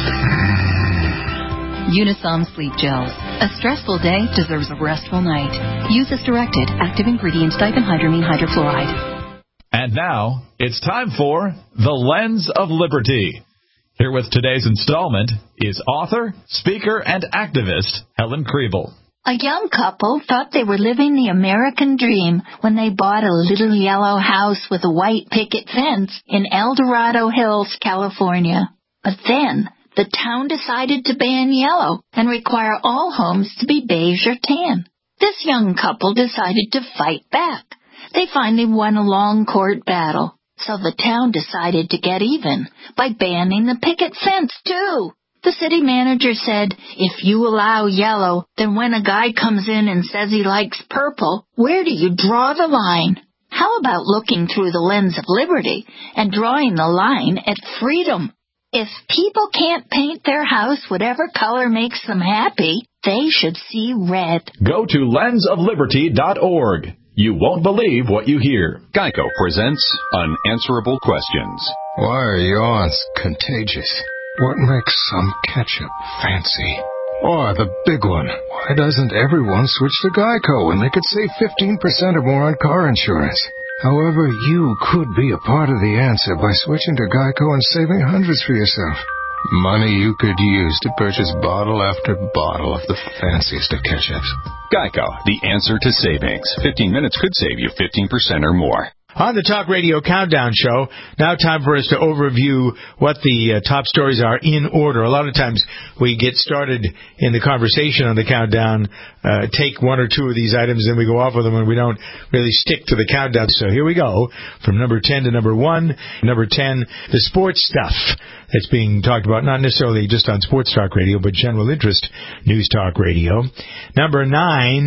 Unisom Sleep Gels. A stressful day deserves a restful night. Use as directed. Active ingredient diphenhydramine hydrofluoride. And now, it's time for The Lens of Liberty. Here with today's installment is author, speaker, and activist Helen Kriebel. A young couple thought they were living the American dream when they bought a little yellow house with a white picket fence in El Dorado Hills, California. But then, the town decided to ban yellow and require all homes to be beige or tan. This young couple decided to fight back. They finally won a long court battle, so the town decided to get even by banning the picket fence, too. The city manager said, if you allow yellow, then when a guy comes in and says he likes purple, where do you draw the line? How about looking through the lens of liberty and drawing the line at freedom? If people can't paint their house whatever color makes them happy, they should see red. Go to lens of liberty dot org. You won't believe what you hear. Geico presents Unanswerable Questions. Why are yawns contagious? What makes some ketchup fancy? Or the big one, why doesn't everyone switch to Geico when they could save fifteen percent or more on car insurance? However, you could be a part of the answer by switching to Geico and saving hundreds for yourself. Money you could use to purchase bottle after bottle of the fanciest of ketchups. Geico, the answer to savings. fifteen minutes could save you fifteen percent or more. On the Talk Radio Countdown Show, now time for us to overview what the uh, top stories are in order. A lot of times we get started in the conversation on the countdown, uh, take one or two of these items, and we go off with them, and we don't really stick to the countdown. So here we go, from number ten to number one. Number ten, the sports stuff that's being talked about, not necessarily just on Sports Talk Radio, but general interest News Talk Radio. Number nine,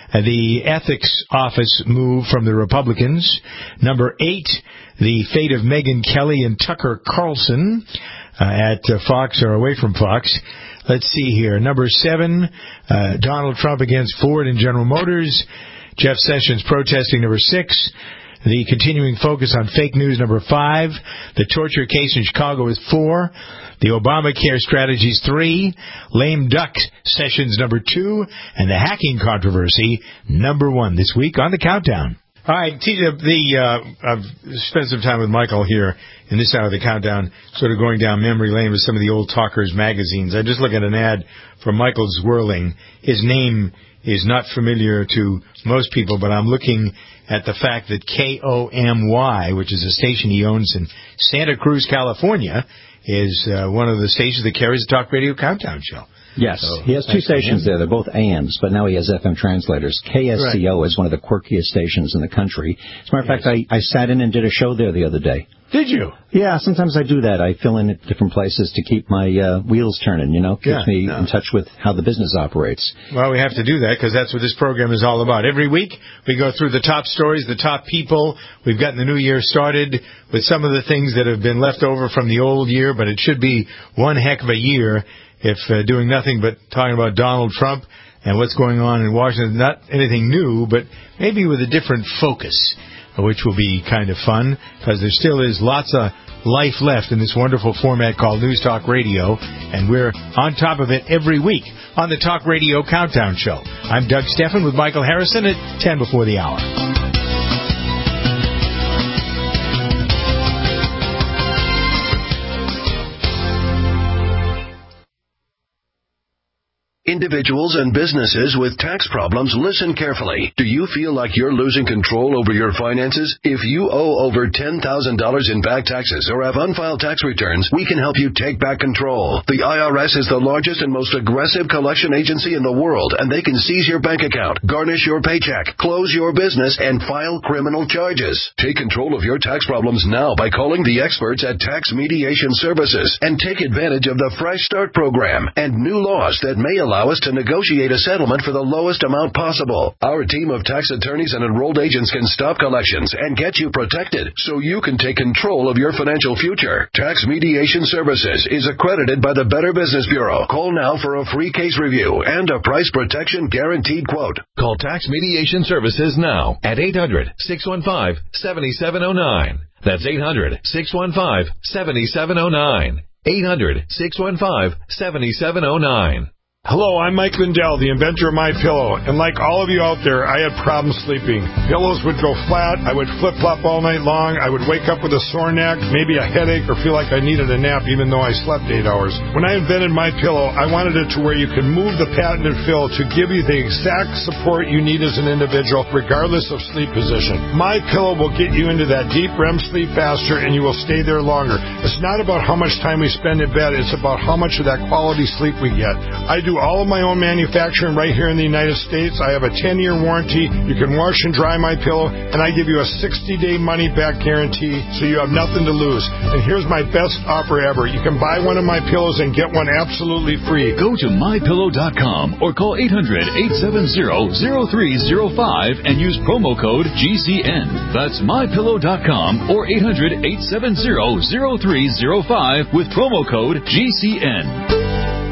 the ethics office move from the Republicans. Number eight, the fate of Megyn Kelly and Tucker Carlson uh, at uh, Fox or away from Fox. Let's see here. Number seven, uh, Donald Trump against Ford and General Motors. Jeff Sessions protesting. Number six, the continuing focus on fake news. Number five, the torture case in Chicago is four. The Obamacare strategies, three. Lame duck Sessions, number two. And the hacking controversy, number one this week on the countdown. All right, the, uh, I've spent some time with Michael here in this hour of the countdown, sort of going down memory lane with some of the old Talkers magazines. I just look at an ad for Michael Zwirling. His name is not familiar to most people, but I'm looking at the fact that K O M Y, which is a station he owns in Santa Cruz, California, is uh, one of the stations that carries the Talk Radio Countdown Show. Yes, So, he has two stations there. They're both A Ms, but now he has F M translators. K S C O right. is one of the quirkiest stations in the country. As a matter of yes. fact, I, I sat in and did a show there the other day. Did you? Yeah, sometimes I do that. I fill in at different places to keep my uh, wheels turning, you know, keeps yeah, me no. in touch with how the business operates. Well, we have to do that because that's what this program is all about. Every week we go through the top stories, the top people. We've gotten the new year started with some of the things that have been left over from the old year, but it should be one heck of a year if uh, doing nothing but talking about Donald Trump and what's going on in Washington. Not anything new, but maybe with a different focus, which will be kind of fun, because there still is lots of life left in this wonderful format called News Talk Radio, and we're on top of it every week on the Talk Radio Countdown Show. I'm Doug Steffen with Michael Harrison at ten before the hour. Individuals and businesses with tax problems, listen carefully. Do you feel like you're losing control over your finances? If you owe over ten thousand dollars in back taxes or have unfiled tax returns, we can help you take back control. The I R S is the largest and most aggressive collection agency in the world, and they can seize your bank account, garnish your paycheck, close your business, and file criminal charges. Take control of your tax problems now by calling the experts at Tax Mediation Services and take advantage of the Fresh Start program and new laws that may allow us to negotiate a settlement for the lowest amount possible. Our team of tax attorneys and enrolled agents can stop collections and get you protected so you can take control of your financial future. Tax Mediation Services is accredited by the Better Business Bureau. Call now for a free case review and a price protection guaranteed quote. Call Tax Mediation Services now at eight hundred, six one five, seven seven zero nine. That's eight hundred, six one five, seven seven zero nine. eight hundred, six one five, seven seven zero nine. Hello, I'm Mike Lindell, the inventor of MyPillow, and like all of you out there, I had problems sleeping. Pillows would go flat, I would flip-flop all night long, I would wake up with a sore neck, maybe a headache, or feel like I needed a nap even though I slept eight hours. When I invented MyPillow, I wanted it to where you could move the patented fill to give you the exact support you need as an individual, regardless of sleep position. MyPillow will get you into that deep R E M sleep faster, and you will stay there longer. It's not about how much time we spend in bed, it's about how much of that quality sleep we get. I do all of my own manufacturing right here in the United States. I have a ten-year warranty. You can wash and dry my pillow, and I give you a sixty-day money-back guarantee, so you have nothing to lose. And here's my best offer ever. You can buy one of my pillows and get one absolutely free. Go to my pillow dot com or call eight hundred, eight seven zero, zero three zero five and use promo code G C N. That's my pillow dot com or eight hundred, eight seven zero, zero three zero five with promo code G C N.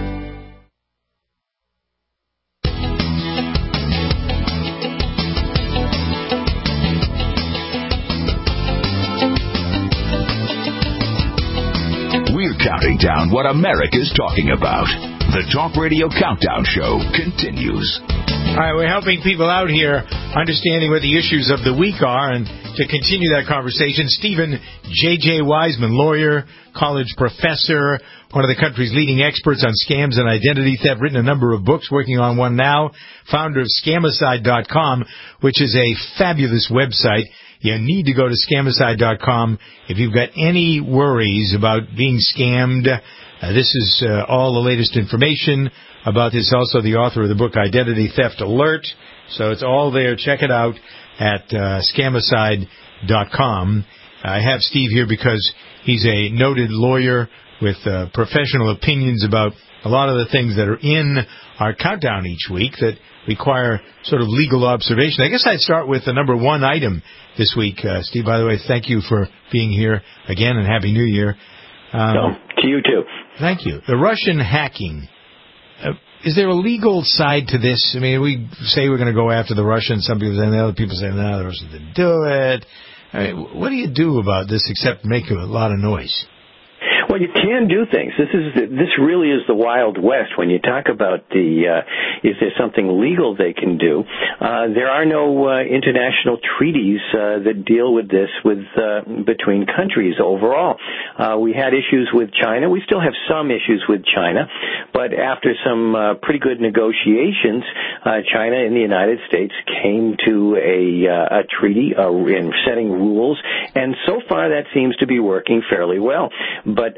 Counting down what America's talking about. The Talk Radio Countdown Show continues. All right, we're helping people out here understanding what the issues of the week are, and to continue that conversation, Stephen J J. Wiseman, lawyer, college professor, one of the country's leading experts on scams and identity theft, written a number of books, working on one now, founder of Scamicide dot com, which is a fabulous website. You need to go to Scamicide dot com if you've got any worries about being scammed. Uh, this is uh, all the latest information about this. Also, the author of the book Identity Theft Alert. So it's all there. Check it out at uh, Scamicide dot com. I have Steve here because he's a noted lawyer with uh, professional opinions about a lot of the things that are in our countdown each week that require sort of legal observation. I guess I'd start with the number one item this week. Uh, Steve, by the way, thank you for being here again, and Happy New Year. Um, no, to you too. Thank you. The Russian hacking. Uh, is there a legal side to this? I mean, we say we're going to go after the Russians. Some people say, and the other people say, no, the Russians didn't do it. I mean, what do you do about this except make a lot of noise? Well, you can do things. This is this really is the Wild West. When you talk about the uh, is there something legal they can do? Uh, there are no uh, international treaties uh, that deal with this with uh, between countries overall. Uh, we had issues with China. We still have some issues with China, but after some uh, pretty good negotiations, uh, China and the United States came to a, uh, a treaty uh, in setting rules, and so far that seems to be working fairly well. But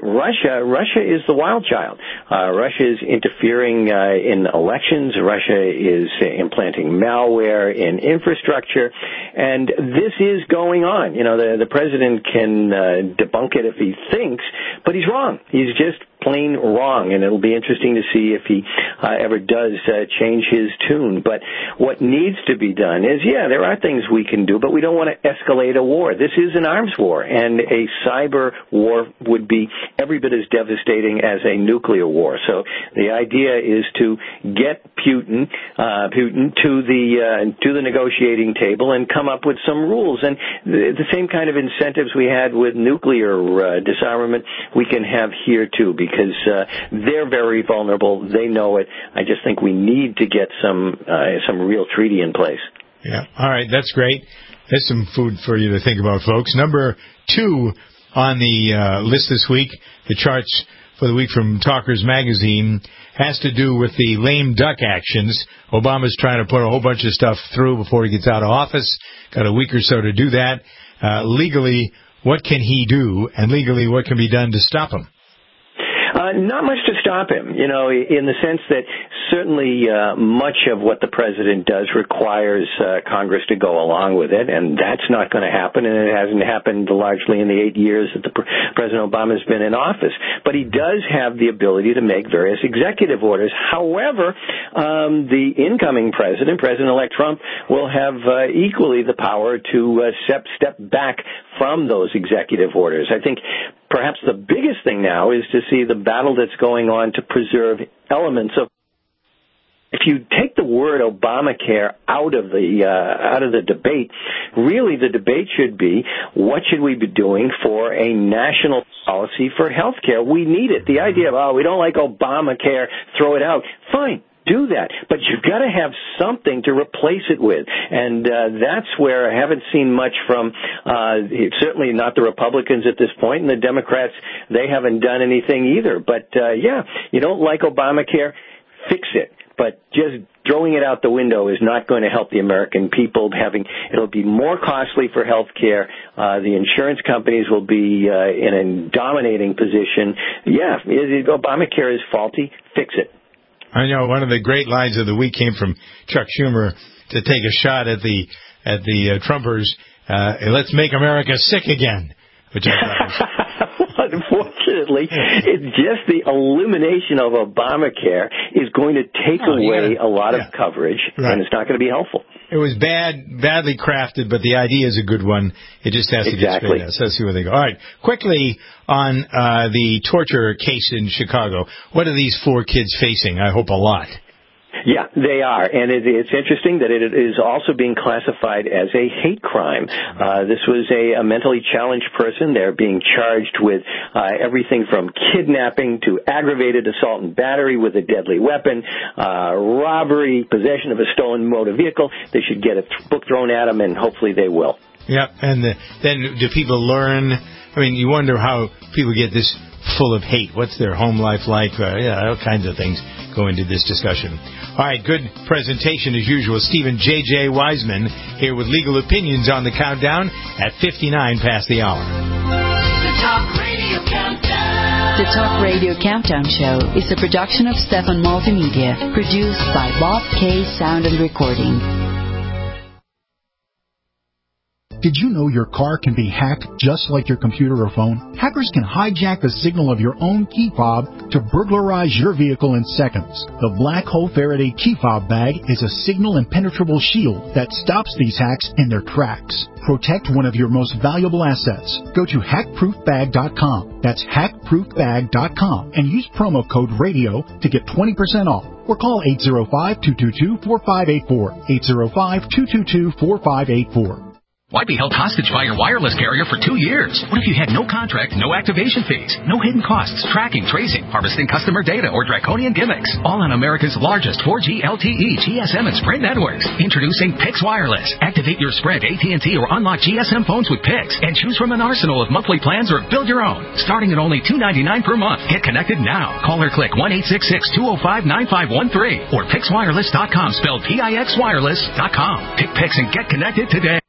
Russia, Russia is the wild child. Uh, Russia is interfering uh, in elections. Russia is implanting malware in infrastructure, and this is going on. You know, the the president can uh, debunk it if he thinks, but he's wrong. He's just plain wrong, and it'll be interesting to see if he uh, ever does uh, change his tune. But what needs to be done is, yeah, there are things we can do, but we don't want to escalate a war. This is an arms war, and a cyber war would be every bit as devastating as a nuclear war. So the idea is to get Putin, uh, Putin to the uh, to the negotiating table and come up with some rules. And the, the same kind of incentives we had with nuclear uh, disarmament, we can have here too, because because uh, they're very vulnerable. They know it. I just think we need to get some uh, some real treaty in place. Yeah. All right. That's great. There's some food for you to think about, folks. Number two on the uh, list this week, the charts for the week from Talkers Magazine, has to do with the lame duck actions. Obama's trying to put a whole bunch of stuff through before he gets out of office. Got a week or so to do that. Uh, legally, what can he do? And legally, what can be done to stop him? Uh, not much to stop him, you know, in the sense that certainly uh, much of what the president does requires uh, Congress to go along with it, and that's not going to happen, and it hasn't happened largely in the eight years that the pre- President Obama has been in office. But he does have the ability to make various executive orders. However, um, the incoming president, President-elect Trump, will have uh, equally the power to uh, step, step back from those executive orders. I think perhaps the biggest thing now is to see the battle that's going on to preserve elements of. If you take the word Obamacare out of the uh, out of the debate, really the debate should be, what should we be doing for a national policy for health care? We need it. The idea of, oh, we don't like Obamacare, throw it out. Fine. Do that, but you've got to have something to replace it with, and uh, that's where I haven't seen much from, uh, certainly not the Republicans at this point, and the Democrats, they haven't done anything either. But, uh, yeah, you don't like Obamacare, fix it. But just throwing it out the window is not going to help the American people. Having it'll be more costly for health care. Uh, the insurance companies will be uh, in a dominating position. Yeah, Obamacare is faulty, fix it. I know one of the great lines of the week came from Chuck Schumer to take a shot at the at the uh, Trumpers. Uh, let's make America sick again. Which I thought was... Unfortunately, it's just the elimination of Obamacare is going to take oh, away gotta, a lot yeah. of coverage, right. and it's not going to be helpful. It was bad, badly crafted, but the idea is a good one. It just has to exactly. get straightened out. So let's see where they go. All right, quickly on uh, the torture case in Chicago. What are these four kids facing? I hope a lot. Yeah, they are, and it, it's interesting that it is also being classified as a hate crime. Uh, this was a, a mentally challenged person. They're being charged with uh, everything from kidnapping to aggravated assault and battery with a deadly weapon, uh, robbery, possession of a stolen motor vehicle. They should get a th- book thrown at them, and hopefully they will. Yeah, and the, then do people learn? I mean, you wonder how people get this full of hate. What's their home life like? Uh, yeah, all kinds of things go into this discussion. All right, good presentation as usual. Stephen J J. Wiseman here with legal opinions on the countdown at fifty-nine past the hour. The Talk Radio Countdown. The Talk Radio Countdown Show is a production of Stefan Multimedia, produced by Bob K. Sound and Recording. Did you know your car can be hacked just like your computer or phone? Hackers can hijack the signal of your own key fob to burglarize your vehicle in seconds. The Black Hole Faraday key fob bag is a signal impenetrable shield that stops these hacks in their tracks. Protect one of your most valuable assets. Go to hack proof bag dot com. That's hack proof bag dot com and use promo code RADIO to get twenty percent off. Or call eight zero five, two two two, four five eight four. eight zero five, two two two, four five eight four. Why be held hostage by your wireless carrier for two years? What if you had no contract, no activation fees, no hidden costs, tracking, tracing, harvesting customer data, or draconian gimmicks? All on America's largest four G L T E, G S M, and Sprint networks. Introducing Pix Wireless. Activate your Sprint, A T and T, or unlock G S M phones with Pix and choose from an arsenal of monthly plans or build your own. Starting at only two dollars and ninety-nine cents per month. Get connected now. Call or click one eight six six, two oh five, nine five one three or pix wireless dot com, spelled P I X wireless dot com. Pick Pix and get connected today.